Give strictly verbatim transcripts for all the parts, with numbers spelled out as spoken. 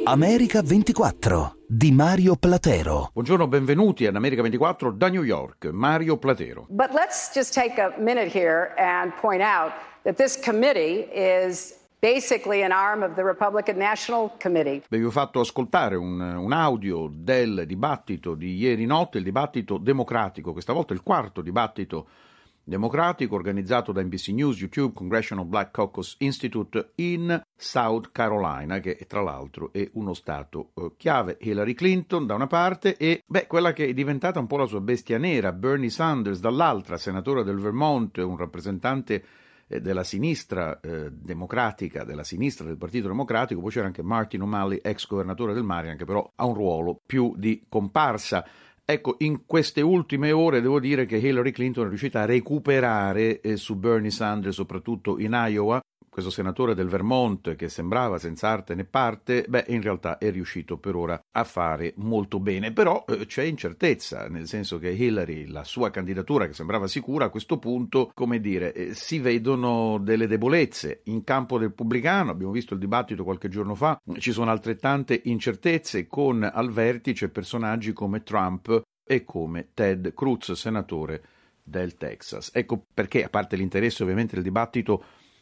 America ventiquattro di Mario Platero. Buongiorno, benvenuti ad America ventiquattro da New York, Mario Platero. But let's just take a minute here and point out that this committee is basically an arm of the Republican National Committee. Vi ho fatto ascoltare un, un audio del dibattito di ieri notte, il dibattito democratico, questa volta il quarto dibattito democratico organizzato da N B C News, YouTube, Congressional Black Caucus Institute in South Carolina, che tra l'altro è uno stato eh, chiave. Hillary Clinton da una parte e beh, quella che è diventata un po' la sua bestia nera, Bernie Sanders dall'altra, senatore del Vermont, un rappresentante eh, della sinistra eh, democratica, della sinistra del Partito Democratico. Poi c'era anche Martin O'Malley, ex governatore del Maryland, che però ha un ruolo più di comparsa. Ecco, in queste ultime ore devo dire che Hillary Clinton è riuscita a recuperare eh, su Bernie Sanders, soprattutto in Iowa, questo senatore del Vermont che sembrava senza arte né parte, beh, in realtà è riuscito per ora a fare molto bene. Però eh, c'è incertezza, nel senso che Hillary, la sua candidatura che sembrava sicura, a questo punto, come dire, eh, si vedono delle debolezze. In campo repubblicano, abbiamo visto il dibattito qualche giorno fa, ci sono altrettante incertezze con al vertice personaggi come Trump e come Ted Cruz, senatore del Texas. Ecco perché, a parte l'interesse ovviamente del dibattito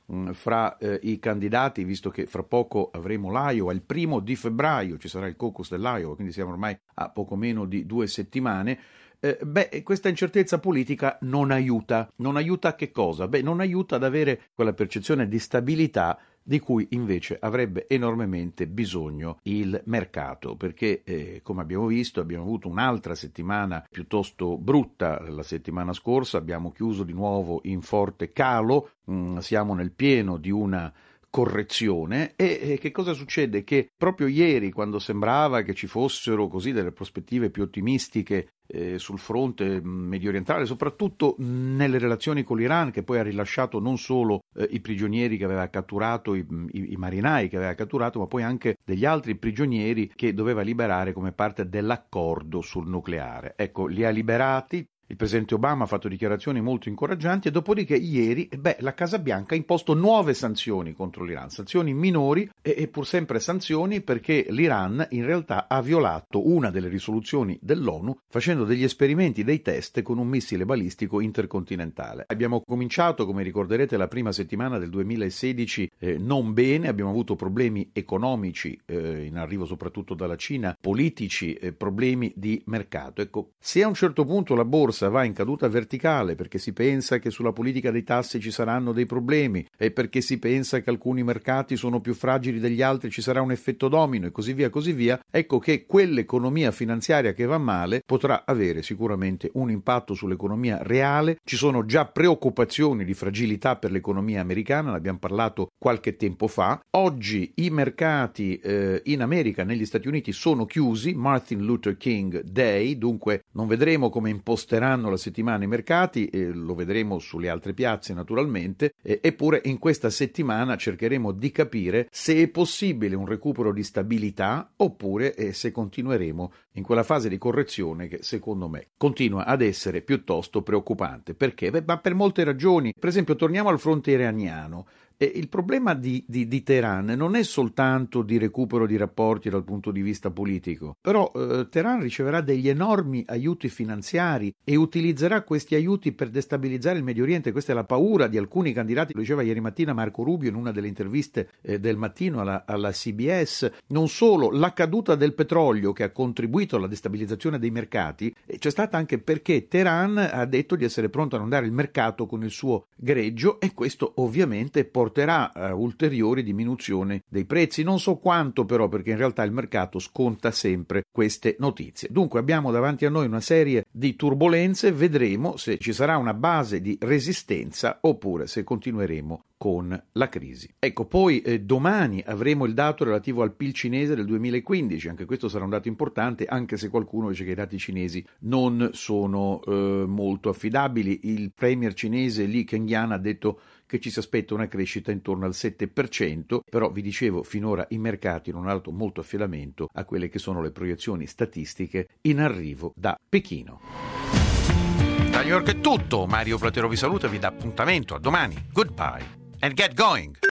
fra eh, i candidati, visto che fra poco avremo l'Iowa, il primo di febbraio ci sarà il caucus dell'Iowa, quindi siamo ormai a poco meno di due settimane, eh, beh, questa incertezza politica non aiuta. Non aiuta a che cosa? Beh, non aiuta ad avere quella percezione di stabilità di cui invece avrebbe enormemente bisogno il mercato, perché eh, come abbiamo visto abbiamo avuto un'altra settimana piuttosto brutta la settimana scorsa, abbiamo chiuso di nuovo in forte calo, mh, siamo nel pieno di una correzione e, e che cosa succede? Che proprio ieri, quando sembrava che ci fossero così delle prospettive più ottimistiche eh, sul fronte medio orientale, soprattutto nelle relazioni con l'Iran, che poi ha rilasciato non solo eh, i prigionieri che aveva catturato, i, i, i marinai che aveva catturato, ma poi anche degli altri prigionieri che doveva liberare come parte dell'accordo sul nucleare. Ecco, li ha liberati. Il presidente Obama ha fatto dichiarazioni molto incoraggianti e dopodiché ieri beh, la Casa Bianca ha imposto nuove sanzioni contro l'Iran, sanzioni minori e, e pur sempre sanzioni, perché l'Iran in realtà ha violato una delle risoluzioni dell'ONU facendo degli esperimenti, dei test con un missile balistico intercontinentale. Abbiamo cominciato, come ricorderete, la prima settimana del duemilasedici eh, non bene, abbiamo avuto problemi economici eh, in arrivo soprattutto dalla Cina, politici, eh, problemi di mercato. Ecco, se a un certo punto la borsa va in caduta verticale perché si pensa che sulla politica dei tassi ci saranno dei problemi e perché si pensa che alcuni mercati sono più fragili degli altri, ci sarà un effetto domino e così via così via, ecco che quell'economia finanziaria che va male potrà avere sicuramente un impatto sull'economia reale. Ci sono già preoccupazioni di fragilità per l'economia americana, ne abbiamo parlato qualche tempo fa. Oggi i mercati eh, in America, negli Stati Uniti, sono chiusi, Martin Luther King Day, dunque non vedremo come imposteranno la settimana i mercati, eh, lo vedremo sulle altre piazze naturalmente, eh, eppure in questa settimana cercheremo di capire se è possibile un recupero di stabilità oppure eh, se continueremo in quella fase di correzione che secondo me continua ad essere piuttosto preoccupante. Perché? Beh, ma per molte ragioni. Per esempio, torniamo al fronte iraniano. E il problema di, di, di Teheran non è soltanto di recupero di rapporti dal punto di vista politico, però eh, Teheran riceverà degli enormi aiuti finanziari e utilizzerà questi aiuti per destabilizzare il Medio Oriente. Questa è la paura di alcuni candidati, lo diceva ieri mattina Marco Rubio in una delle interviste eh, del mattino alla, alla C B S. Non solo la caduta del petrolio che ha contribuito alla destabilizzazione dei mercati, eh, c'è stata anche perché Teheran ha detto di essere pronto ad andare il mercato con il suo greggio e questo ovviamente porta porterà a ulteriori diminuzione dei prezzi. Non so quanto però, perché in realtà il mercato sconta sempre queste notizie. Dunque abbiamo davanti a noi una serie di turbolenze, vedremo se ci sarà una base di resistenza oppure se continueremo con la crisi. Ecco, poi eh, domani avremo il dato relativo al P I L cinese del duemilaquindici, anche questo sarà un dato importante, anche se qualcuno dice che i dati cinesi non sono eh, molto affidabili. Il premier cinese Li Kenyan ha detto che ci si aspetta una crescita intorno al sette per cento, però vi dicevo finora i mercati non hanno dato molto affidamento a quelle che sono le proiezioni statistiche in arrivo da Pechino. Da New York è tutto, Mario Platero vi saluta e vi dà appuntamento a domani. Goodbye and get going!